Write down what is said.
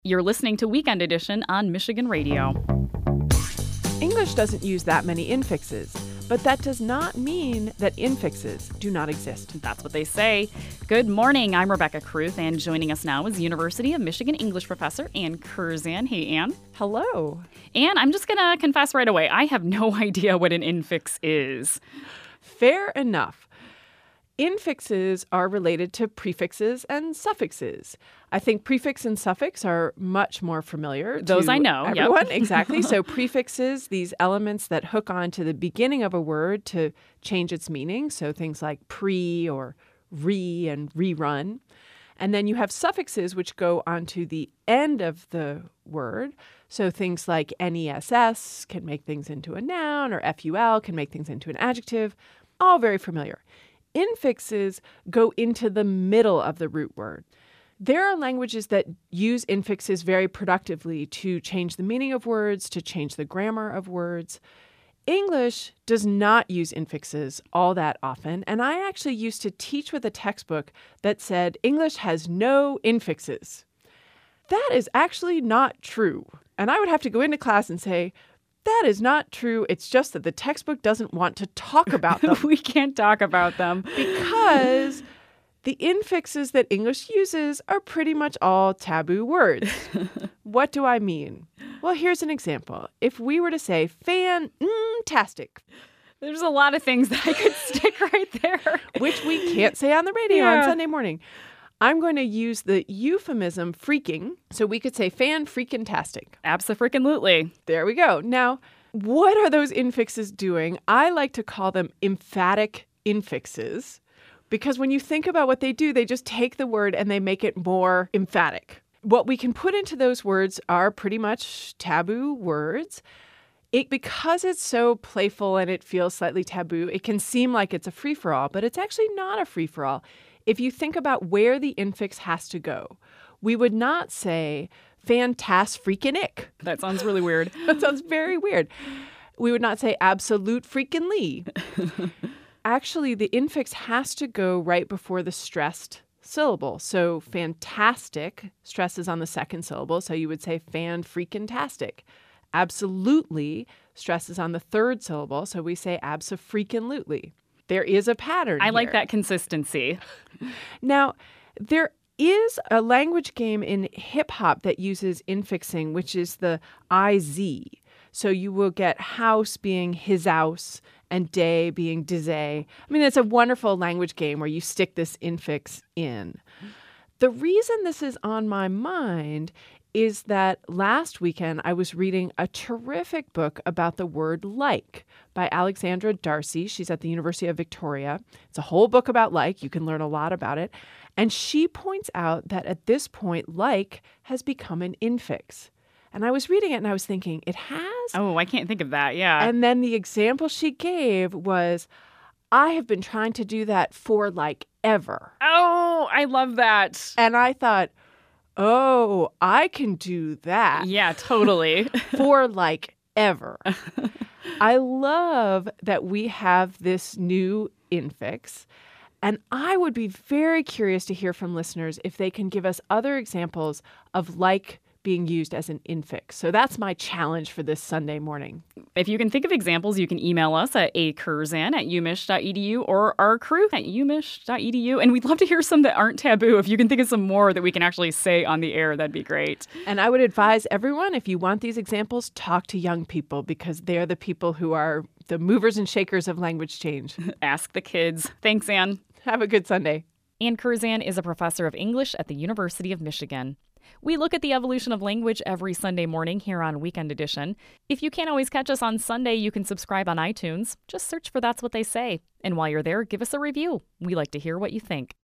You're listening to Weekend Edition on Michigan Radio. English doesn't use that many infixes, but that does not mean that infixes do not exist. That's what they say. Good morning, I'm Rebecca Kruth, and joining us now is University of Michigan English professor Ann Curzan. Hey, Ann. Hello. Ann, I'm just going to confess right away, I have no idea what an infix is. Fair enough. Infixes are related to prefixes and suffixes. I think prefix and suffix are much more familiar. Those to I know. Everyone, Yep. Exactly. So prefixes, these elements that hook on to the beginning of a word to change its meaning. So things like pre or re and rerun. And then you have suffixes which go onto the end of the word. So things like ness can make things into a noun, or ful can make things into an adjective. All very familiar. Infixes go into the middle of the root word. There are languages that use infixes very productively to change the meaning of words, to change the grammar of words. English does not use infixes all that often, and I actually used to teach with a textbook that said English has no infixes. That is actually not true. And I would have to go into class and say, that is not true. It's just that the textbook doesn't want to talk about them. We can't talk about them. Because the infixes that English uses are pretty much all taboo words. What do I mean? Well, here's an example. If we were to say fantastic, There's a lot of things that I could stick right there. which we can't say on the radio Yeah. on Sunday morning, I'm going to use the euphemism freaking. So we could say fan-freaking-tastic. Abso-freaking-lutely. There we go. Now, what are those infixes doing? I like to call them emphatic infixes because when you think about what they do, they just take the word and they make it more emphatic. What we can put into those words are pretty much taboo words. Because it's so playful and it feels slightly taboo, it can seem like it's a free-for-all, but it's actually not a free-for-all. If you think about where the infix has to go, we would not say fantas-freaking-ick. That sounds really weird. That sounds very weird. We would not say absolute freaking-ly. Actually, the infix has to go right before the stressed syllable. So fantastic stresses on the second syllable, so you would say fan-freaking-tastic. Absolutely stresses on the third syllable, so we say abso-freaking-lutely. There is a pattern I like here. that consistency. Now, there is a language game in hip-hop that uses infixing, which is the IZ. So you will get house being his house and day being dizay. I mean, it's a wonderful language game where you stick this infix in. The reason this is on my mind is that last weekend I was reading a terrific book about the word like by Alexandra Darcy. She's at the University of Victoria. It's a whole book about like. You can learn a lot about it. And she points out that at this point, like has become an infix. And I was reading it and I was thinking, it has? Oh, I can't think of that. Yeah. And then the example she gave was, I have been trying to do that for like ever. Oh, I love that. And I thought, oh, I can do that Yeah, totally. for like ever. I love that we have this new infix. And I would be very curious to hear from listeners if they can give us other examples of like being used as an infix. So that's my challenge for this Sunday morning. If you can think of examples, you can email us at akurzan@umich.edu or ourcrew@umich.edu. And we'd love to hear some that aren't taboo. If you can think of some more that we can actually say on the air, that'd be great. And I would advise everyone, if you want these examples, talk to young people because they're the people who are the movers and shakers of language change. Ask the kids. Thanks, Ann. Have a good Sunday. Ann Curzan is a professor of English at the University of Michigan. We look at the evolution of language every Sunday morning here on Weekend Edition. If you can't always catch us on Sunday, you can subscribe on iTunes. Just search for That's What They Say. And while you're there, give us a review. We like to hear what you think.